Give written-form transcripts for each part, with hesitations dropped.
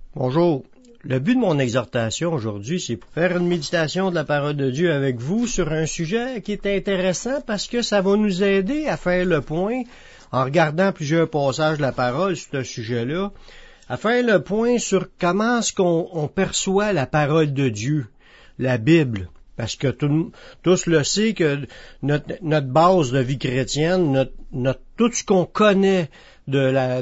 Bonjour. Le but de mon exhortation aujourd'hui, c'est pour faire une méditation de la parole de Dieu avec vous sur un sujet qui est intéressant parce que ça va nous aider à faire le point, en regardant plusieurs passages de la parole sur ce sujet-là, à faire le point sur comment est-ce qu'on perçoit la parole de Dieu, la Bible. Parce que tous le savent que notre base de vie chrétienne, tout ce qu'on connaît de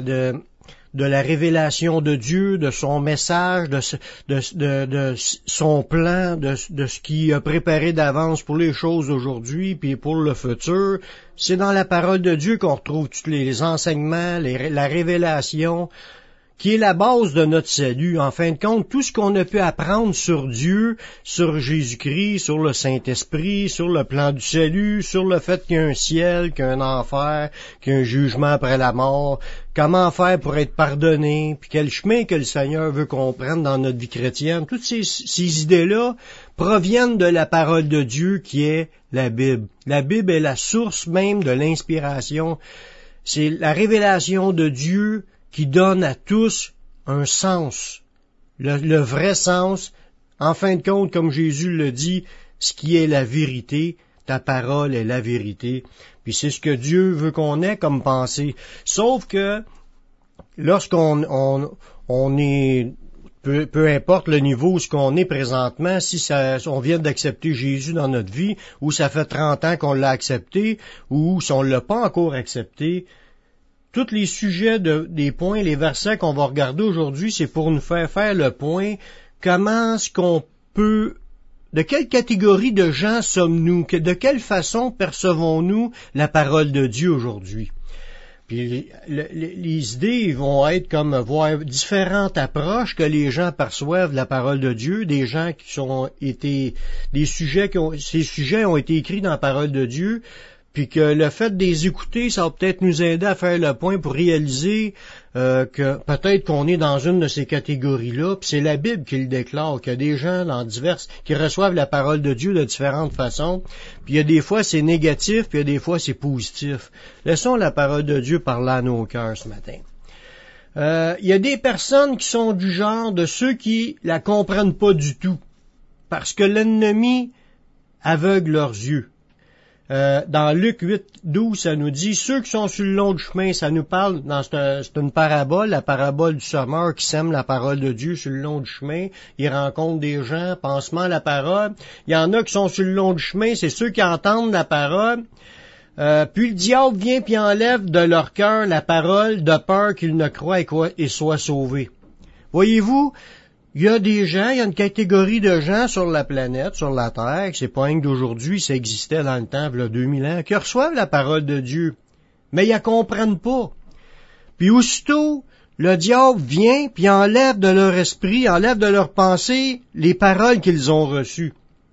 la révélation de Dieu, de son message, de son plan, de ce qu'il a préparé d'avance pour les choses aujourd'hui puis pour le futur, c'est dans la parole de Dieu qu'on retrouve tous les enseignements, la révélation, qui est la base de notre salut. En fin de compte, tout ce qu'on a pu apprendre sur Dieu, sur Jésus-Christ, sur le Saint-Esprit, sur le plan du salut, sur le fait qu'il y a un ciel, qu'il y a un enfer, qu'il y a un jugement après la mort, comment faire pour être pardonné, puis quel chemin que le Seigneur veut qu'on prenne dans notre vie chrétienne. Toutes ces idées-là proviennent de la parole de Dieu qui est la Bible. La Bible est la source même de l'inspiration. C'est la révélation de Dieu qui donne à tous un sens, le vrai sens. En fin de compte, comme Jésus le dit, ce qui est la vérité, ta parole est la vérité. Puis c'est ce que Dieu veut qu'on ait comme pensée. Sauf que lorsqu'on est, peu importe le niveau où ce qu'on est présentement, si on vient d'accepter Jésus dans notre vie, ou ça fait 30 ans qu'on l'a accepté, ou si on l'a pas encore accepté, tous les sujets des points, les versets qu'on va regarder aujourd'hui, c'est pour nous faire le point. Comment est-ce qu'on peut, de quelle catégorie de gens sommes-nous? De quelle façon percevons-nous la parole de Dieu aujourd'hui? Puis les idées vont être comme voir différentes approches que les gens perçoivent la parole de Dieu, des gens ces sujets ont été écrits dans la parole de Dieu. Puis que le fait de les écouter, ça va peut-être nous aider à faire le point pour réaliser que peut-être qu'on est dans une de ces catégories-là. Puis c'est la Bible qui le déclare, qu'il y a des gens qui reçoivent la parole de Dieu de différentes façons. Puis il y a des fois c'est négatif, puis il y a des fois c'est positif. Laissons la parole de Dieu parler à nos cœurs ce matin. Il y a des personnes qui sont du genre de ceux qui la comprennent pas du tout, parce que l'ennemi aveugle leurs yeux. Dans Luc 8, 12, ça nous dit, ceux qui sont sur le long du chemin, ça nous parle, c'est une parabole, la parabole du semeur qui sème la parole de Dieu sur le long du chemin. Il rencontre des gens, pansement à la parole. Il y en a qui sont sur le long du chemin, c'est ceux qui entendent la parole. Puis le diable vient puis enlève de leur cœur la parole de peur qu'ils ne croient et soient sauvés. Voyez-vous, il y a une catégorie de gens sur la planète, sur la Terre, c'est pas rien que d'aujourd'hui, ça existait dans le temps, il y a 2000 ans, qui reçoivent la parole de Dieu, mais ils la comprennent pas. Puis aussitôt, le diable vient, puis enlève de leur esprit, enlève de leur pensée les paroles qu'ils ont reçues.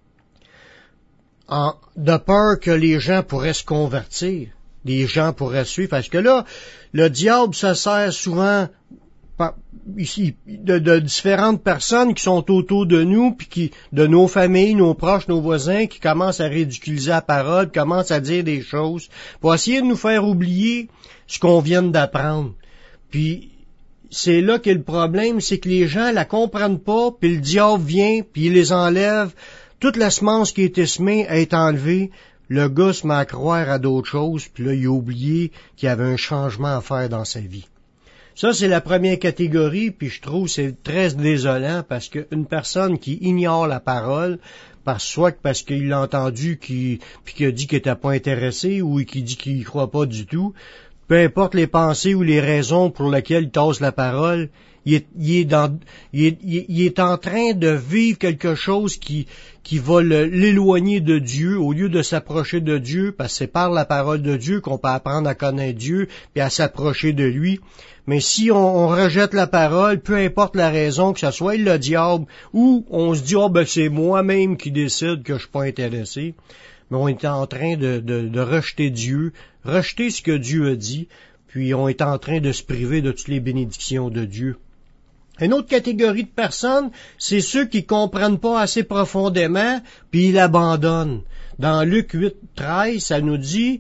De peur que les gens pourraient se convertir, les gens pourraient suivre, parce que là, le diable se sert souvent ici de différentes personnes qui sont autour de nous, puis de nos familles, nos proches, nos voisins, qui commencent à ridiculiser la parole, commencent à dire des choses, pour essayer de nous faire oublier ce qu'on vient d'apprendre. Puis c'est là qu'est le problème, c'est que les gens la comprennent pas, puis le diable vient, puis il les enlève, toute la semence qui était semée est enlevée, le gars se met à croire à d'autres choses, puis là il a oublié qu'il y avait un changement à faire dans sa vie. Ça, c'est la première catégorie, puis je trouve que c'est très désolant parce qu'une personne qui ignore la parole, soit parce qu'il l'a entendu puis qu'il a dit qu'il n'était pas intéressé ou qu'il dit qu'il y croit pas du tout, peu importe les pensées ou les raisons pour lesquelles il tasse la parole, il est en train de vivre quelque chose qui va l'éloigner de Dieu au lieu de s'approcher de Dieu, parce que c'est par la parole de Dieu qu'on peut apprendre à connaître Dieu et à s'approcher de lui. Mais si on rejette la parole, peu importe la raison, que ce soit le diable, ou on se dit, c'est moi-même qui décide que je suis pas intéressé, mais on est en train de rejeter Dieu, rejeter ce que Dieu a dit, puis on est en train de se priver de toutes les bénédictions de Dieu. Une autre catégorie de personnes, c'est ceux qui comprennent pas assez profondément, puis ils l'abandonnent. Dans Luc 8, 13, ça nous dit,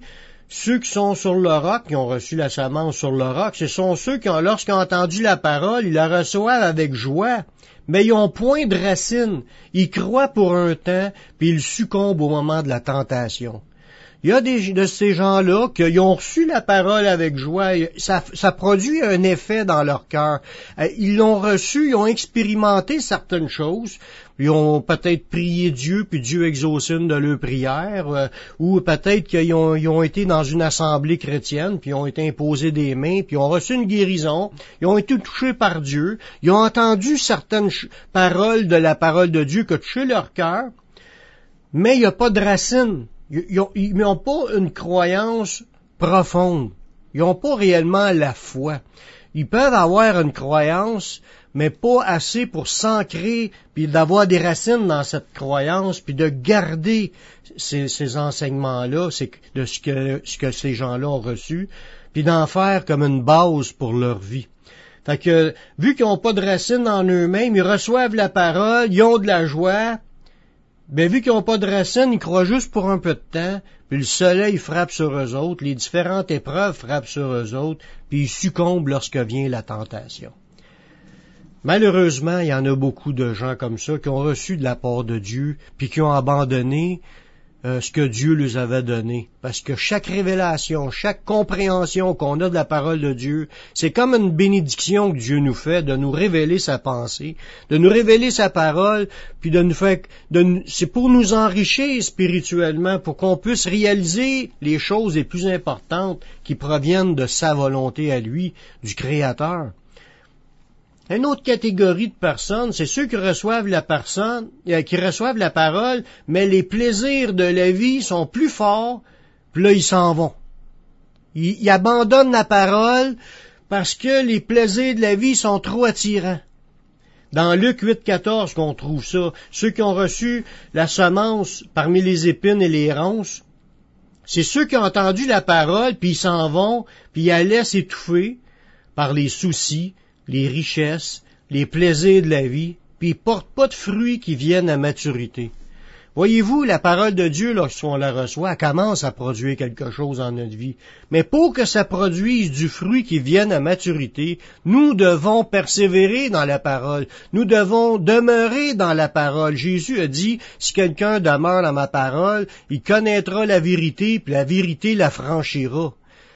ceux qui sont sur le roc, qui ont reçu la semence sur le roc, ce sont ceux qui, lorsqu'ils ont entendu la parole, ils la reçoivent avec joie, mais ils n'ont point de racines. Ils croient pour un temps, puis ils succombent au moment de la tentation. Il y a de ces gens-là qui ont reçu la parole avec joie, ça produit un effet dans leur cœur. Ils l'ont reçu, ils ont expérimenté certaines choses, ils ont peut-être prié Dieu, puis Dieu exaucé une de leurs prières, ou peut-être qu'ils ont été dans une assemblée chrétienne, puis ils ont été imposés des mains, puis ils ont reçu une guérison, ils ont été touchés par Dieu, ils ont entendu certaines paroles de la parole de Dieu qui ont touché leur cœur, mais il n'y a pas de racines. Ils n'ont pas une croyance profonde. Ils n'ont pas réellement la foi. Ils peuvent avoir une croyance, mais pas assez pour s'ancrer, puis d'avoir des racines dans cette croyance, puis de garder ces enseignements-là, de ce que ces gens-là ont reçu, puis d'en faire comme une base pour leur vie. Fait que, vu qu'ils n'ont pas de racines en eux-mêmes, ils reçoivent la parole, ils ont de la joie. Ben, vu qu'ils n'ont pas de racines, ils croient juste pour un peu de temps, puis le soleil frappe sur eux autres, les différentes épreuves frappent sur eux autres, puis ils succombent lorsque vient la tentation. Malheureusement, il y en a beaucoup de gens comme ça qui ont reçu de la part de Dieu, puis qui ont abandonné ce que Dieu leur avait donné. Parce que chaque révélation, chaque compréhension qu'on a de la parole de Dieu, c'est comme une bénédiction que Dieu nous fait de nous révéler sa pensée, de nous révéler sa parole, puis de nous faire, c'est pour nous enrichir spirituellement, pour qu'on puisse réaliser les choses les plus importantes qui proviennent de sa volonté à lui, du Créateur. Une autre catégorie de personnes, c'est ceux qui reçoivent la parole, mais les plaisirs de la vie sont plus forts, puis là, ils s'en vont. Ils abandonnent la parole parce que les plaisirs de la vie sont trop attirants. Dans Luc 8,14 qu'on trouve ça, ceux qui ont reçu la semence parmi les épines et les ronces, c'est ceux qui ont entendu la parole, puis ils s'en vont, puis ils la laissent étouffer par les soucis, les richesses, les plaisirs de la vie, puis ils portent pas de fruits qui viennent à maturité. Voyez-vous, la parole de Dieu, lorsqu'on la reçoit, elle commence à produire quelque chose dans notre vie. Mais pour que ça produise du fruit qui vienne à maturité, nous devons persévérer dans la parole. Nous devons demeurer dans la parole. Jésus a dit, si quelqu'un demeure dans ma parole, il connaîtra la vérité, puis la vérité l'affranchira.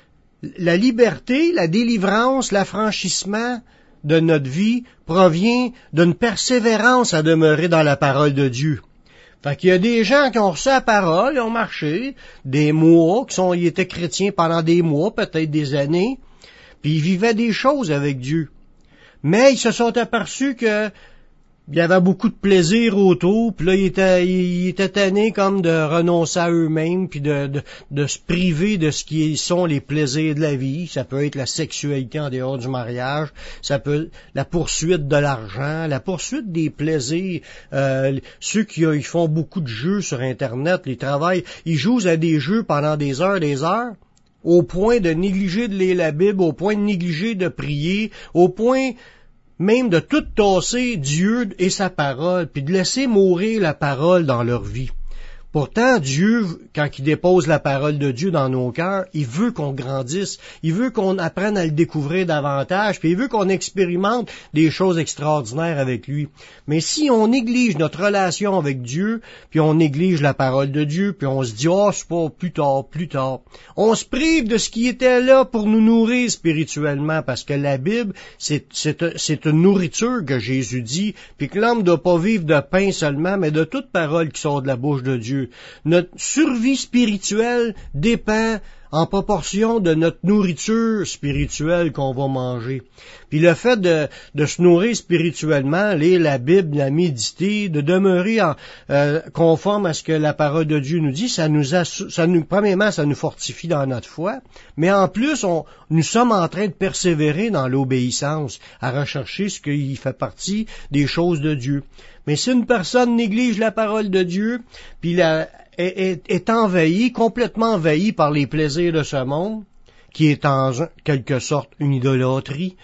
La liberté, la délivrance, l'affranchissement de notre vie provient d'une persévérance à demeurer dans la parole de Dieu. Fait qu'il y a des gens qui ont reçu la parole, ils ont marché des mois, ils étaient chrétiens pendant des mois, peut-être des années, puis ils vivaient des choses avec Dieu. Mais ils se sont aperçus que il y avait beaucoup de plaisir autour, puis là, ils étaient tannés comme de renoncer à eux-mêmes, puis de se priver de ce qui sont les plaisirs de la vie. Ça peut être la sexualité en dehors du mariage, ça peut être la poursuite de l'argent, la poursuite des plaisirs. Ceux qui ils font beaucoup de jeux sur Internet, ils jouent à des jeux pendant des heures, au point de négliger de lire la Bible, au point de négliger de prier, au point même de tout tasser Dieu et sa parole, puis de laisser mourir la parole dans leur vie. Pourtant, Dieu, quand il dépose la parole de Dieu dans nos cœurs, il veut qu'on grandisse, il veut qu'on apprenne à le découvrir davantage, puis il veut qu'on expérimente des choses extraordinaires avec lui. Mais si on néglige notre relation avec Dieu, puis on néglige la parole de Dieu, puis on se dit « Oh, c'est pas plus tard », on se prive de ce qui était là pour nous nourrir spirituellement, parce que la Bible, c'est une nourriture que Jésus dit, puis que l'homme ne doit pas vivre de pain seulement, mais de toute parole qui sort de la bouche de Dieu. Notre survie spirituelle dépend en proportion de notre nourriture spirituelle qu'on va manger. Puis le fait de se nourrir spirituellement, lire la Bible, la méditer, de demeurer conforme à ce que la parole de Dieu nous dit, premièrement, ça nous fortifie dans notre foi, mais en plus, nous sommes en train de persévérer dans l'obéissance, à rechercher ce qui fait partie des choses de Dieu. Mais si une personne néglige la parole de Dieu, puis est envahie, complètement envahie par les plaisirs de ce monde, qui est en quelque sorte une idolâtrie,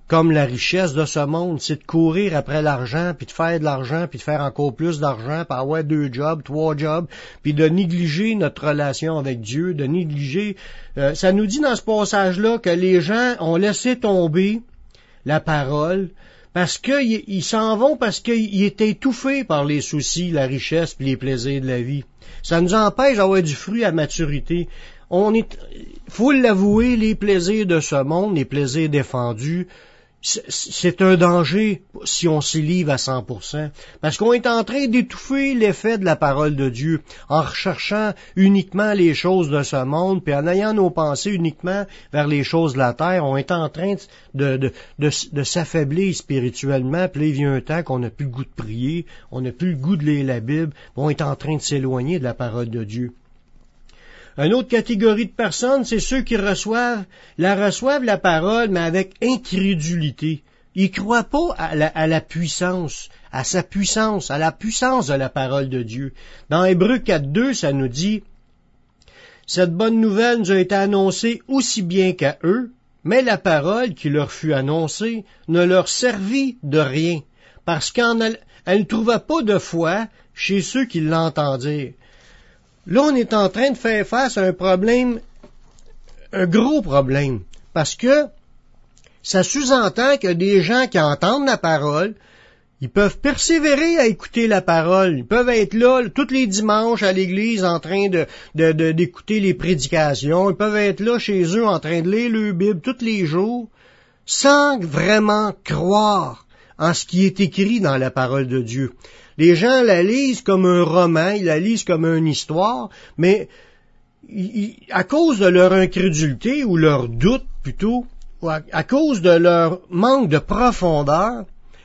comme la richesse de ce monde, c'est de courir après l'argent, puis de faire de l'argent, puis de faire encore plus d'argent, puis avoir 2 jobs, 3 jobs, puis de négliger notre relation avec Dieu, de négliger... ça nous dit dans ce passage-là que les gens ont laissé tomber la parole, parce qu'ils s'en vont parce qu'ils étaient étouffés par les soucis, la richesse, puis les plaisirs de la vie. Ça nous empêche d'avoir du fruit à maturité. Faut l'avouer, les plaisirs de ce monde, les plaisirs défendus, c'est un danger si on s'y livre à 100%, parce qu'on est en train d'étouffer l'effet de la parole de Dieu en recherchant uniquement les choses de ce monde, puis en ayant nos pensées uniquement vers les choses de la terre. On est en train de s'affaiblir spirituellement, puis là, il vient un temps qu'on n'a plus le goût de prier, on n'a plus le goût de lire la Bible, on est en train de s'éloigner de la parole de Dieu. Une autre catégorie de personnes, c'est ceux qui reçoivent la parole, mais avec incrédulité. Ils croient pas à la puissance, à sa puissance, à la puissance de la parole de Dieu. Dans Hébreux 4.2, ça nous dit « Cette bonne nouvelle nous a été annoncée aussi bien qu'à eux, mais la parole qui leur fut annoncée ne leur servit de rien, parce qu'elle ne trouva pas de foi chez ceux qui l'entendirent. » Là, on est en train de faire face à un problème, un gros problème, parce que ça sous-entend que des gens qui entendent la parole, ils peuvent persévérer à écouter la parole, ils peuvent être là tous les dimanches à l'église en train d'écouter les prédications, ils peuvent être là chez eux en train de lire leur Bible tous les jours, sans vraiment croire en ce qui est écrit dans la parole de Dieu. Les gens la lisent comme un roman, ils la lisent comme une histoire, mais à cause de leur incrédulité ou leur doute plutôt, ou à cause de leur manque de profondeur,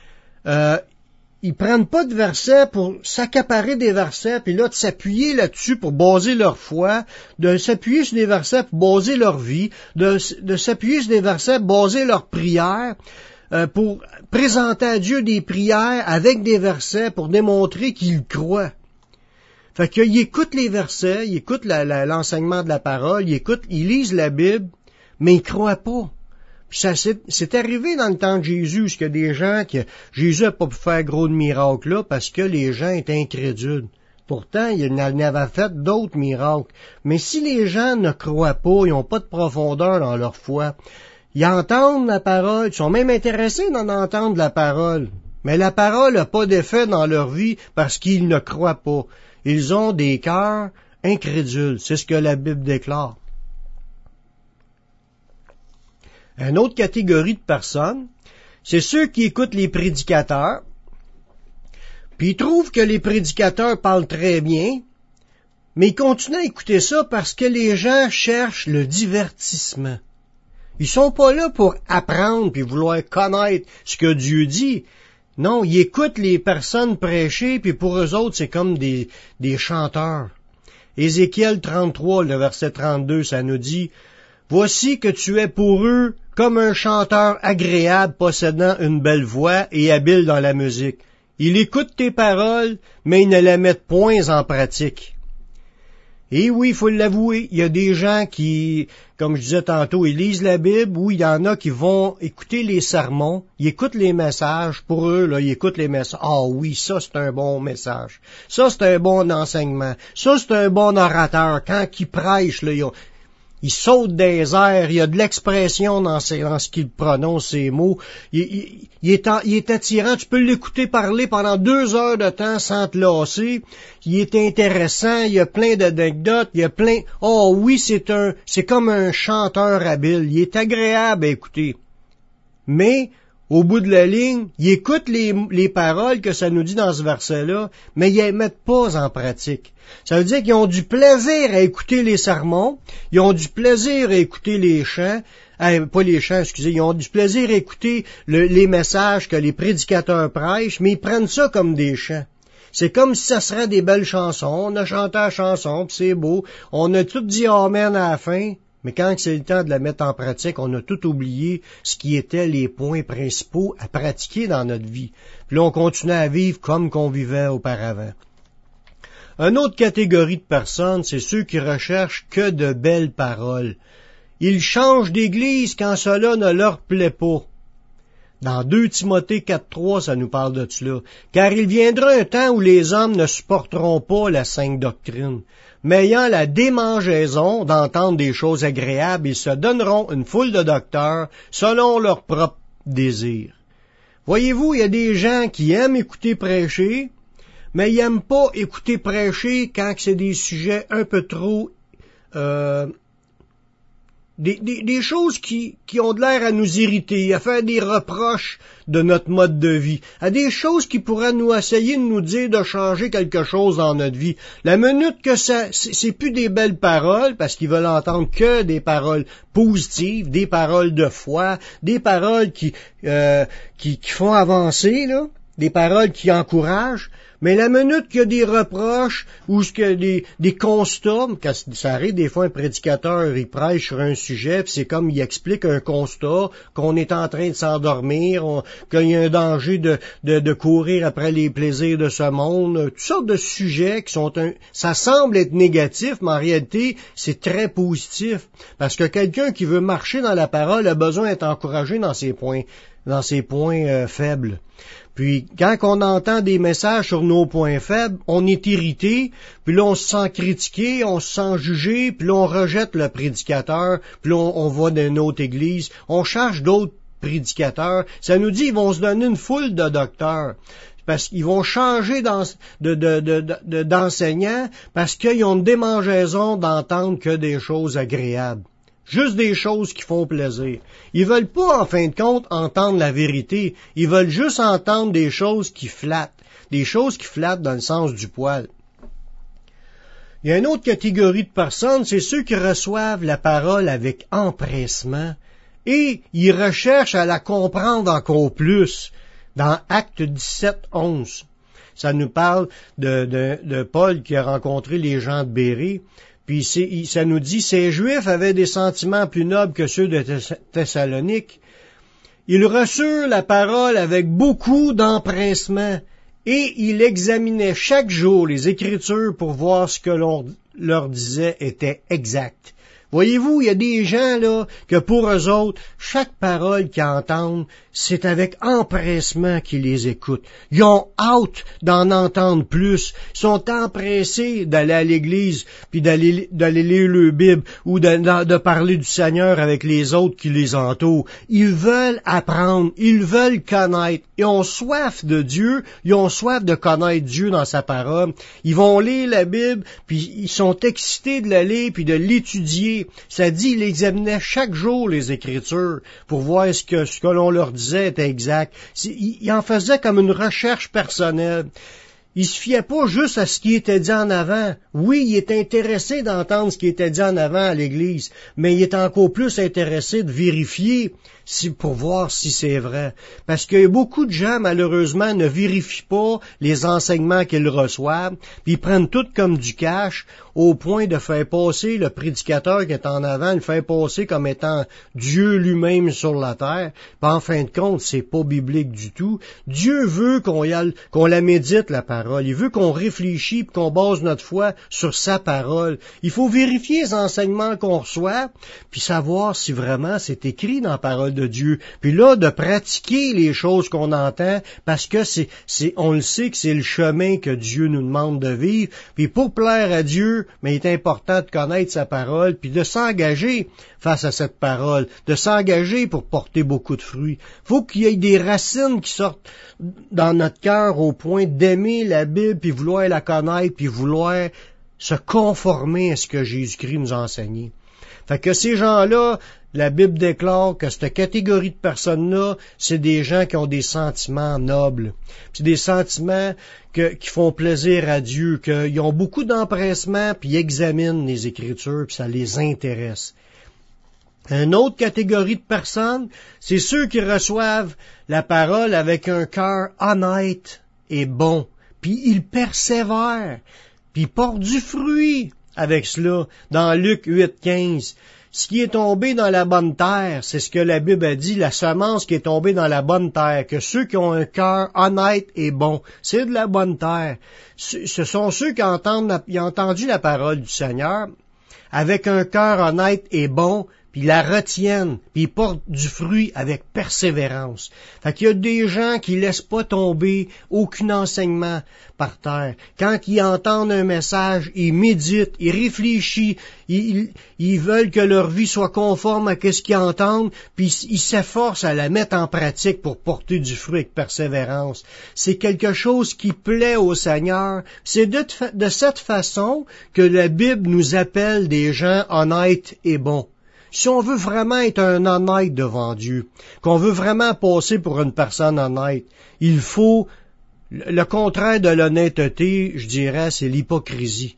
ils prennent pas de versets pour s'accaparer des versets, puis là de s'appuyer là-dessus pour baser leur foi, de s'appuyer sur des versets pour baser leur vie, de s'appuyer sur des versets pour baser leur prière, pour présenter à Dieu des prières avec des versets pour démontrer qu'ils croient. Fait qu'ils écoutent les versets, ils écoutent l'enseignement de la parole, ils lisent la Bible, mais ils croient pas. Puis ça c'est arrivé dans le temps de Jésus, parce que des gens Jésus n'a pas pu faire gros de miracles là, parce que les gens étaient incrédules. Pourtant, il en avait fait d'autres miracles. Mais si les gens ne croient pas, ils n'ont pas de profondeur dans leur foi, ils entendent la parole, ils sont même intéressés d'en entendre la parole. Mais la parole n'a pas d'effet dans leur vie parce qu'ils ne croient pas. Ils ont des cœurs incrédules. C'est ce que la Bible déclare. Une autre catégorie de personnes, c'est ceux qui écoutent les prédicateurs, puis ils trouvent que les prédicateurs parlent très bien, mais ils continuent à écouter ça parce que les gens cherchent le divertissement. Ils sont pas là pour apprendre puis vouloir connaître ce que Dieu dit. Non, ils écoutent les personnes prêcher, puis pour eux autres, c'est comme des chanteurs. Ézéchiel 33, le verset 32, ça nous dit « Voici que tu es pour eux comme un chanteur agréable possédant une belle voix et habile dans la musique. Ils écoutent tes paroles, mais ils ne les mettent point en pratique. » Et oui, il faut l'avouer, il y a des gens qui, comme je disais tantôt, ils lisent la Bible, ou il y en a qui vont écouter les sermons, ils écoutent les messages, pour eux, là, ils écoutent les messages. Ah oui, ça c'est un bon message, ça c'est un bon enseignement, ça c'est un bon orateur. Quand il prêche, là, il saute des airs, il y a de l'expression dans ce qu'il prononce, ces mots. Il est attirant, tu peux l'écouter parler pendant 2 heures de temps sans te lasser. Il est intéressant, il y a plein d'anecdotes, il y a plein... Oh oui, c'est comme un chanteur habile, il est agréable à écouter. Mais, au bout de la ligne, il écoute les paroles que ça nous dit dans ce verset-là, mais ils les mettent pas en pratique. Ça veut dire qu'ils ont du plaisir à écouter les sermons, ils ont du plaisir à écouter les chants, pas les chants, excusez, ils ont du plaisir à écouter les messages que les prédicateurs prêchent, mais ils prennent ça comme des chants. C'est comme si ça serait des belles chansons, on a chanté la chanson, puis c'est beau, on a tout dit amen à la fin, mais quand c'est le temps de la mettre en pratique, on a tout oublié ce qui étaient les points principaux à pratiquer dans notre vie. Puis là, on continue à vivre comme qu'on vivait auparavant. Une autre catégorie de personnes, c'est ceux qui recherchent que de belles paroles. Ils changent d'église quand cela ne leur plaît pas. Dans 2 Timothée 4.3, ça nous parle de cela. Car il viendra un temps où les hommes ne supporteront pas la sainte doctrine, mais ayant la démangeaison d'entendre des choses agréables, ils se donneront une foule de docteurs selon leur propre désir. Voyez-vous, il y a des gens qui aiment écouter prêcher, mais ils n'aiment pas écouter prêcher quand c'est des sujets un peu trop... Des choses qui ont de l'air à nous irriter, à faire des reproches de notre mode de vie, à des choses qui pourraient nous essayer de nous dire de changer quelque chose dans notre vie. La minute que c'est plus des belles paroles, parce qu'ils veulent entendre que des paroles positives, des paroles de foi, des paroles qui font avancer, là, des paroles qui encouragent. Mais la minute qu'il y a des reproches ou des constats, quand ça arrive des fois un prédicateur, il prêche sur un sujet, puis c'est comme il explique un constat, qu'on est en train de s'endormir, qu'il y a un danger de courir après les plaisirs de ce monde, toutes sortes de sujets qui sont ça semble être négatif, mais en réalité, c'est très positif. Parce que quelqu'un qui veut marcher dans la parole a besoin d'être encouragé dans ses points faibles. Puis, quand on entend des messages sur nos points faibles, on est irrité, puis là, on se sent critiqué, on se sent jugé, puis là, on rejette le prédicateur, puis là, on va dans une autre église, on cherche d'autres prédicateurs. Ça nous dit, ils vont se donner une foule de docteurs, parce qu'ils vont changer d'enseignants, parce qu'ils ont une démangeaison d'entendre que des choses agréables. Juste des choses qui font plaisir. Ils veulent pas, en fin de compte, entendre la vérité. Ils veulent juste entendre des choses qui flattent. Des choses qui flattent dans le sens du poil. Il y a une autre catégorie de personnes, c'est ceux qui reçoivent la parole avec empressement et ils recherchent à la comprendre encore plus. Dans Actes 17:11, ça nous parle de Paul qui a rencontré les gens de Bérée. Puis ça nous dit, ces Juifs avaient des sentiments plus nobles que ceux de Thessalonique. Ils reçurent la parole avec beaucoup d'empressement et ils examinaient chaque jour les Écritures pour voir ce que l'on leur disait était exact. Voyez-vous, il y a des gens, là, que pour eux autres, chaque parole qu'ils entendent, c'est avec empressement qu'ils les écoutent. Ils ont hâte d'en entendre plus. Ils sont empressés d'aller à l'église, puis d'aller lire le Bible, ou de parler du Seigneur avec les autres qui les entourent. Ils veulent apprendre, ils veulent connaître. Ils ont soif de Dieu, ils ont soif de connaître Dieu dans sa parole. Ils vont lire la Bible, puis ils sont excités de la lire, puis de l'étudier. Ça dit, il examinait chaque jour les Écritures pour voir ce que l'on leur disait était exact. Il en faisait comme une recherche personnelle. Il se fiait pas juste à ce qui était dit en avant. Oui, il est intéressé d'entendre ce qui était dit en avant à l'Église, mais il est encore plus intéressé de vérifier pour voir si c'est vrai. Parce que beaucoup de gens, malheureusement, ne vérifient pas les enseignements qu'ils reçoivent, puis ils prennent tout comme du cash, au point de faire passer le prédicateur qui est en avant, le faire passer comme étant Dieu lui-même sur la terre. Puis en fin de compte, c'est pas biblique du tout. Dieu veut qu'on la médite, la parole. Il veut qu'on réfléchisse, puis qu'on base notre foi sur sa parole. Il faut vérifier les enseignements qu'on reçoit, puis savoir si vraiment c'est écrit dans la parole de Dieu. Puis là, de pratiquer les choses qu'on entend, parce que on le sait que c'est le chemin que Dieu nous demande de vivre. Puis pour plaire à Dieu, mais il est important de connaître sa parole, puis de s'engager face à cette parole, de s'engager pour porter beaucoup de fruits. Faut qu'il y ait des racines qui sortent dans notre cœur au point d'aimer la Bible, puis vouloir la connaître, puis vouloir se conformer à ce que Jésus-Christ nous a enseigné. Fait que ces gens-là, la Bible déclare que cette catégorie de personnes-là, c'est des gens qui ont des sentiments nobles. C'est des sentiments qui font plaisir à Dieu, qu'ils ont beaucoup d'empressement, puis ils examinent les Écritures, puis ça les intéresse. Une autre catégorie de personnes, c'est ceux qui reçoivent la parole avec un cœur honnête et bon, puis ils persévèrent, puis ils portent du fruit avec cela. Dans Luc 8:15, ce qui est tombé dans la bonne terre, c'est ce que la Bible a dit, la semence qui est tombée dans la bonne terre, que ceux qui ont un cœur honnête et bon, c'est de la bonne terre. Ce sont ceux qui ont entendu la parole du Seigneur avec un cœur honnête et bon, puis la retiennent, puis ils portent du fruit avec persévérance. Fait qu'il y a des gens qui laissent pas tomber aucun enseignement par terre. Quand ils entendent un message, ils méditent, ils réfléchissent, ils veulent que leur vie soit conforme à ce qu'ils entendent, puis ils s'efforcent à la mettre en pratique pour porter du fruit avec persévérance. C'est quelque chose qui plaît au Seigneur. C'est de cette façon que la Bible nous appelle des gens honnêtes et bons. Si on veut vraiment être un honnête devant Dieu, qu'on veut vraiment passer pour une personne honnête, il faut le contraire de l'honnêteté, je dirais, c'est l'hypocrisie.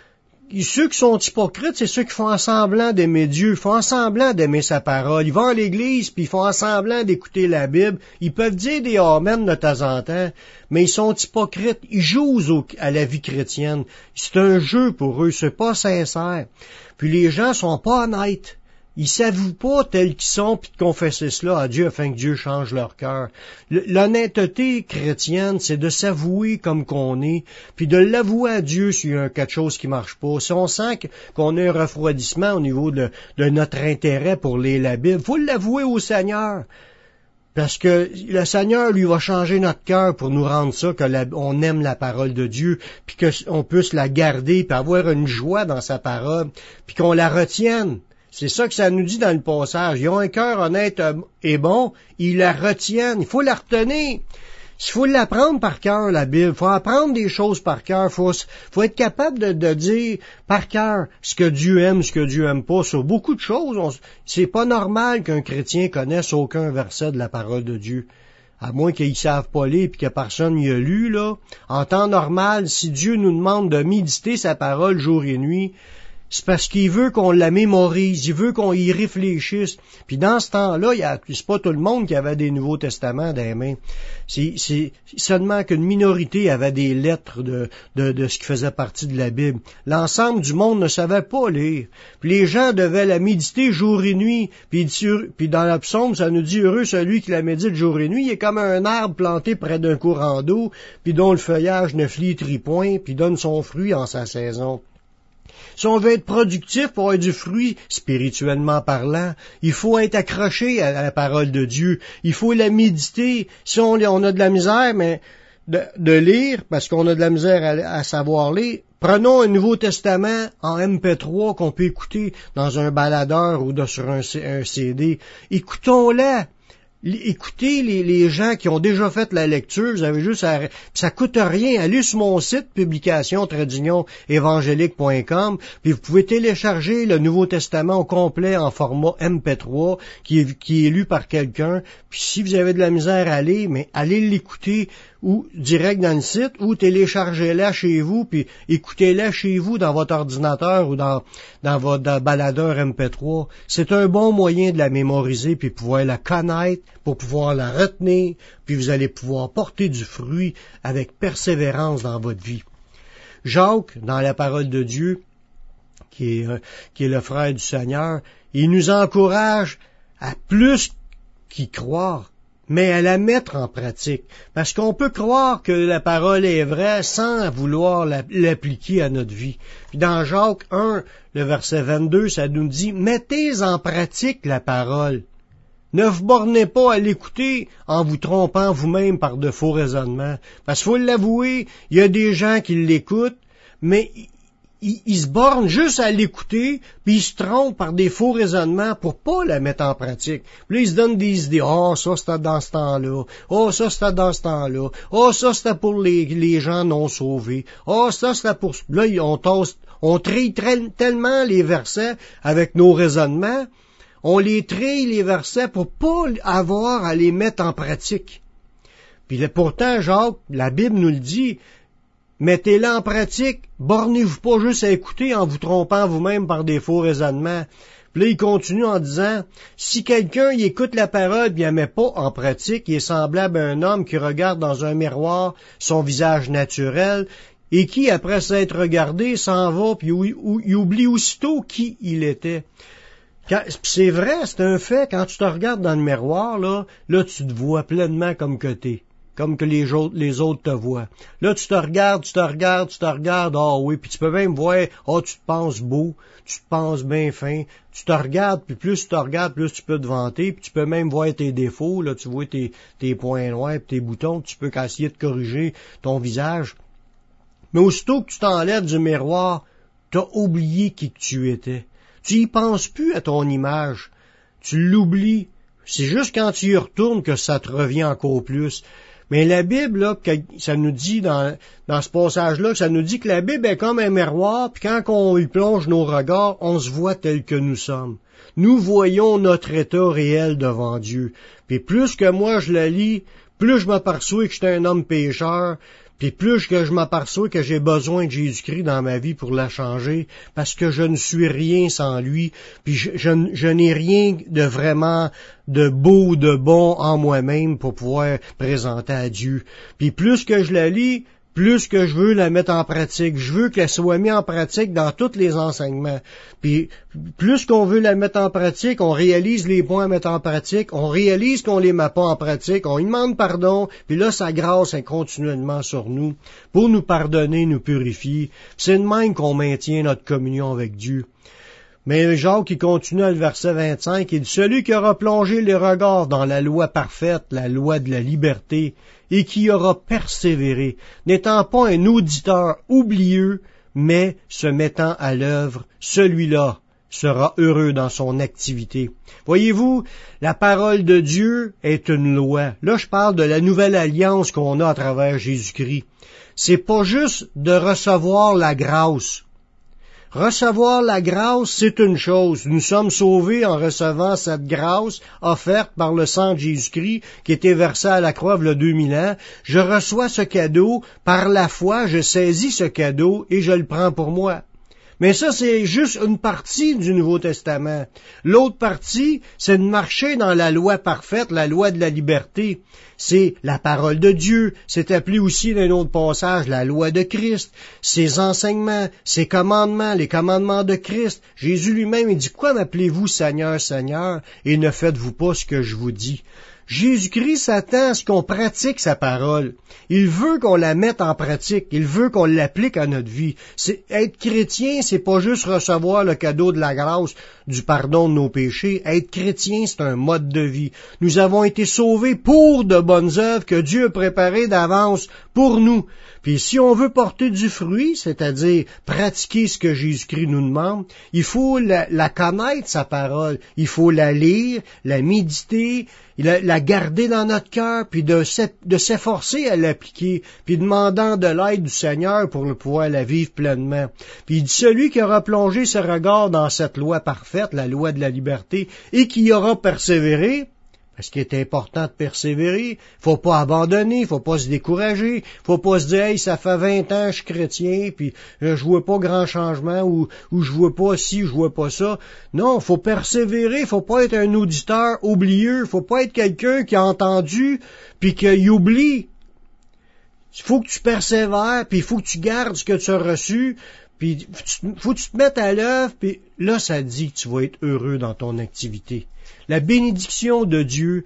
Ceux qui sont hypocrites, c'est ceux qui font semblant d'aimer Dieu, ils font semblant d'aimer sa parole. Ils vont à l'église, puis ils font semblant d'écouter la Bible. Ils peuvent dire des amen de temps en temps, mais ils sont hypocrites. Ils jouent à la vie chrétienne. C'est un jeu pour eux, c'est pas sincère. Puis les gens sont pas honnêtes. Ils s'avouent pas tels qu'ils sont, puis de confesser cela à Dieu afin que Dieu change leur cœur. L'honnêteté chrétienne, c'est de s'avouer comme qu'on est, puis de l'avouer à Dieu s'il y a quelque chose qui marche pas. Si on sent qu'on a un refroidissement au niveau de notre intérêt pour lire la Bible, faut l'avouer au Seigneur. Parce que le Seigneur, lui, va changer notre cœur pour nous rendre ça, on aime la parole de Dieu, puis qu'on puisse la garder, puis avoir une joie dans sa parole, puis qu'on la retienne. C'est ça que ça nous dit dans le passage. Ils ont un cœur honnête et bon, ils la retiennent. Il faut la retenir. Il faut l'apprendre par cœur, la Bible. Il faut apprendre des choses par cœur. Il faut être capable de dire par cœur ce que Dieu aime, ce que Dieu aime pas. Sur beaucoup de choses, c'est pas normal qu'un chrétien connaisse aucun verset de la parole de Dieu. À moins qu'ils ne savent pas lire et que personne n'y a lu, là. En temps normal, si Dieu nous demande de méditer sa parole jour et nuit, c'est parce qu'il veut qu'on la mémorise, il veut qu'on y réfléchisse. Puis dans ce temps-là, c'est pas tout le monde qui avait des Nouveaux Testaments dans les mains. C'est seulement qu'une minorité avait des lettres de ce qui faisait partie de la Bible. L'ensemble du monde ne savait pas lire. Puis les gens devaient la méditer jour et nuit. Puis dans le psaume, ça nous dit heureux celui qui la médite jour et nuit. Il est comme un arbre planté près d'un courant d'eau, puis dont le feuillage ne flétrit point, puis donne son fruit en sa saison. Si on veut être productif pour avoir du fruit, spirituellement parlant, il faut être accroché à la parole de Dieu. Il faut la méditer. Si on a de la misère, mais de lire, parce qu'on a de la misère à savoir lire, prenons un Nouveau Testament en MP3 qu'on peut écouter dans un baladeur ou sur un CD. Écoutons-la. Écoutez les gens qui ont déjà fait la lecture, vous avez juste ça coûte rien. Allez sur mon site publication-évangélique.com, puis vous pouvez télécharger le Nouveau Testament au complet en format MP3 qui est lu par quelqu'un. Puis si vous avez de la misère à lire, mais allez l'écouter ou direct dans le site, ou téléchargez-la chez vous, puis écoutez-la chez vous dans votre ordinateur ou dans votre baladeur MP3. C'est un bon moyen de la mémoriser, puis pouvoir la connaître, pour pouvoir la retenir, puis vous allez pouvoir porter du fruit avec persévérance dans votre vie. Jacques, dans la parole de Dieu, qui est le frère du Seigneur, il nous encourage à plus qu'y croire, mais à la mettre en pratique. Parce qu'on peut croire que la parole est vraie sans vouloir l'appliquer à notre vie. Puis dans Jacques 1, le verset 22, ça nous dit « Mettez en pratique la parole. Ne vous bornez pas à l'écouter en vous trompant vous-même par de faux raisonnements. » Parce qu'il faut l'avouer, il y a des gens qui l'écoutent, mais ils se bornent juste à l'écouter, puis ils se trompent par des faux raisonnements pour pas la mettre en pratique. Puis là, ils se donnent des idées. « Oh, ça, c'était dans ce temps-là. Oh, ça, c'était dans ce temps-là. Oh, ça, c'était pour les gens non sauvés. Oh, ça, c'était pour... » Là, on trille tellement les versets avec nos raisonnements. On les trille, les versets, pour pas avoir à les mettre en pratique. Puis là, pourtant, Jacques, la Bible nous le dit, mettez-la en pratique, bornez-vous pas juste à écouter en vous trompant vous-même par des faux raisonnements. Puis là, il continue en disant, si quelqu'un y écoute la parole et ne la met pas en pratique, il est semblable à un homme qui regarde dans un miroir son visage naturel et qui, après s'être regardé, s'en va puis il oublie aussitôt qui il était. C'est vrai, c'est un fait, quand tu te regardes dans le miroir, là tu te vois pleinement comme que t'es. comme que les autres te voient. Là, tu te regardes, ah oui, puis tu peux même voir, tu te penses beau, tu te penses bien fin, tu te regardes, puis plus tu te regardes, plus tu peux te vanter, puis tu peux même voir tes défauts, là, tu vois tes points noirs, puis tes boutons, tu peux essayer de corriger ton visage. Mais aussitôt que tu t'enlèves du miroir, t'as oublié qui que tu étais. Tu y penses plus à ton image. Tu l'oublies. C'est juste quand tu y retournes que ça te revient encore plus. Mais la Bible, là, ça nous dit dans ce passage-là, ça nous dit que la Bible est comme un miroir, puis quand on y plonge nos regards, on se voit tel que nous sommes. Nous voyons notre état réel devant Dieu. Puis plus que moi je la lis, plus je m'aperçois que je suis un homme pécheur, puis plus que je m'aperçois que j'ai besoin de Jésus-Christ dans ma vie pour la changer, parce que je ne suis rien sans lui, puis je n'ai rien de vraiment de beau, de bon en moi-même pour pouvoir présenter à Dieu. Puis plus que je la lis, plus que je veux la mettre en pratique. Je veux qu'elle soit mise en pratique dans tous les enseignements. Puis plus qu'on veut la mettre en pratique, on réalise les points à mettre en pratique, on réalise qu'on les met pas en pratique, on lui demande pardon, puis là, sa grâce est continuellement sur nous pour nous pardonner, nous purifier. C'est de même qu'on maintient notre communion avec Dieu. Mais Jacques, qui continue à le verset 25, il dit « Celui qui aura plongé les regards dans la loi parfaite, la loi de la liberté, et qui aura persévéré, n'étant pas un auditeur oublieux, mais se mettant à l'œuvre, celui-là sera heureux dans son activité. » Voyez-vous, la parole de Dieu est une loi. Là, je parle de la nouvelle alliance qu'on a à travers Jésus-Christ. C'est pas juste de recevoir la grâce. Recevoir la grâce, c'est une chose. Nous sommes sauvés en recevant cette grâce offerte par le sang de Jésus-Christ qui était versé à la croix il y a 2000 ans. Je reçois ce cadeau, par la foi, je saisis ce cadeau et je le prends pour moi. Mais ça, c'est juste une partie du Nouveau Testament. L'autre partie, c'est de marcher dans la loi parfaite, la loi de la liberté. C'est la parole de Dieu. C'est appelé aussi dans un autre passage la loi de Christ. Ses enseignements, ses commandements, les commandements de Christ. Jésus lui-même, il dit, pourquoi m'appelez-vous Seigneur, Seigneur, et ne faites-vous pas ce que je vous dis? Jésus-Christ s'attend à ce qu'on pratique sa parole. Il veut qu'on la mette en pratique. Il veut qu'on l'applique à notre vie. Être chrétien, c'est pas juste recevoir le cadeau de la grâce, du pardon de nos péchés. Être chrétien, c'est un mode de vie. Nous avons été sauvés pour de bonnes œuvres que Dieu a préparées d'avance pour nous. Puis si on veut porter du fruit, c'est-à-dire pratiquer ce que Jésus-Christ nous demande, il faut la connaître, sa parole. Il faut la lire, la méditer, la garder dans notre cœur, puis de s'efforcer à l'appliquer, puis demandant de l'aide du Seigneur pour pouvoir la vivre pleinement. Puis il dit, celui qui aura plongé ses regards dans cette loi parfaite, la loi de la liberté, et qui aura persévéré, parce qu'il est important de persévérer, faut pas abandonner, faut pas se décourager, faut pas se dire, hey, ça fait 20 ans que je suis chrétien, puis je vois pas grand changement, ou je vois pas ci, je vois pas ça. Non, faut persévérer, faut pas être un auditeur oublieux, faut pas être quelqu'un qui a entendu, puis qui oublie. Il faut que tu persévères, puis il faut que tu gardes ce que tu as reçu, puis faut que tu te mettes à l'œuvre, puis là, ça dit que tu vas être heureux dans ton activité. La bénédiction de Dieu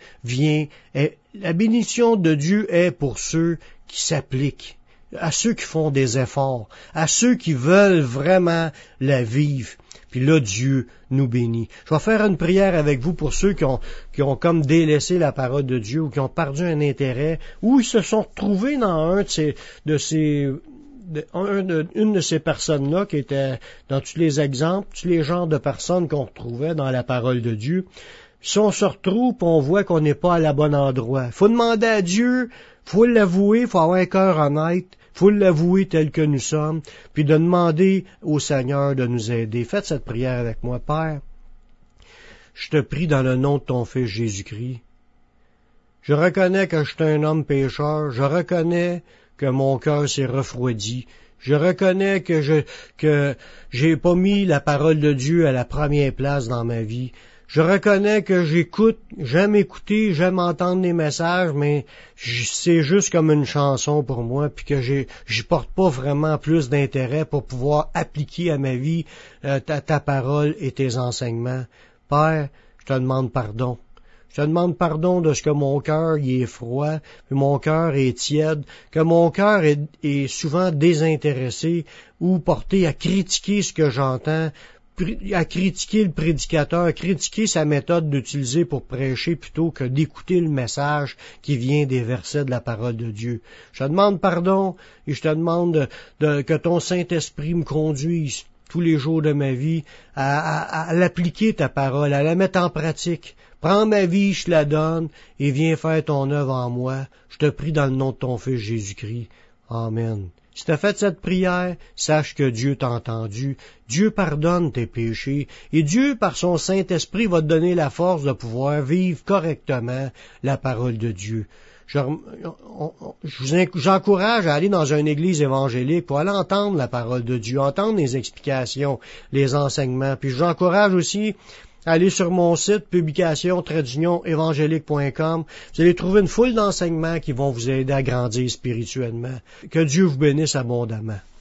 est pour ceux qui s'appliquent, à ceux qui font des efforts, à ceux qui veulent vraiment la vivre. Puis là, Dieu nous bénit. Je vais faire une prière avec vous pour ceux qui ont comme délaissé la parole de Dieu ou qui ont perdu un intérêt, ou ils se sont retrouvés dans une de ces personnes-là qui était dans tous les exemples, tous les genres de personnes qu'on retrouvait dans la parole de Dieu. Si on se retrouve, on voit qu'on n'est pas à la bonne endroit. Il faut demander à Dieu, faut l'avouer, il faut avoir un cœur honnête, il faut l'avouer tel que nous sommes, puis de demander au Seigneur de nous aider. Faites cette prière avec moi, Père. Je te prie dans le nom de ton Fils Jésus-Christ. Je reconnais que je suis un homme pécheur, je reconnais que mon cœur s'est refroidi. Je reconnais que j'ai pas mis la parole de Dieu à la première place dans ma vie. Je reconnais que j'aime écouter, j'aime entendre les messages, mais c'est juste comme une chanson pour moi, puis que j'y porte pas vraiment plus d'intérêt pour pouvoir appliquer à ma vie ta parole et tes enseignements. Père, je te demande pardon. Je Je te demande pardon de ce que mon cœur y est froid, puis mon cœur est tiède, que mon cœur est souvent désintéressé ou porté à critiquer ce que j'entends, à critiquer le prédicateur, à critiquer sa méthode d'utiliser pour prêcher plutôt que d'écouter le message qui vient des versets de la parole de Dieu. Je te demande pardon et je te demande que ton Saint-Esprit me conduise tous les jours de ma vie à l'appliquer ta parole, à la mettre en pratique. Prends ma vie, je te la donne et viens faire ton œuvre en moi. Je te prie dans le nom de ton Fils Jésus-Christ. Amen. Si tu as fait cette prière, sache que Dieu t'a entendu. Dieu pardonne tes péchés et Dieu, par son Saint-Esprit, va te donner la force de pouvoir vivre correctement la parole de Dieu. J'encourage à aller dans une église évangélique pour aller entendre la parole de Dieu, entendre les explications, les enseignements. Puis j'encourage aussi à aller sur mon site publication-évangélique.com. Vous allez trouver une foule d'enseignements qui vont vous aider à grandir spirituellement. Que Dieu vous bénisse abondamment.